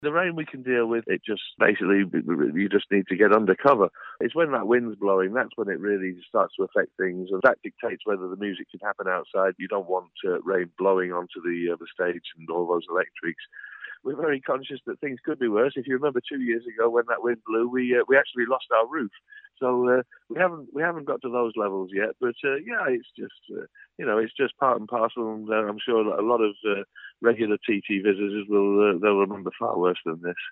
The rain we can deal with. It just basically, you just need to get under cover. It's when that wind's blowing, that's when it really starts to affect things, and that dictates whether the music can happen outside. You don't want rain blowing onto the stage and all those electrics. We're very conscious that things could be worse. If you remember 2 years ago when that wind blew, we actually lost our roof. So we haven't got to those levels yet. But yeah, it's just it's just part and parcel. And I'm sure that a lot of regular TT visitors they'll remember far worse than this.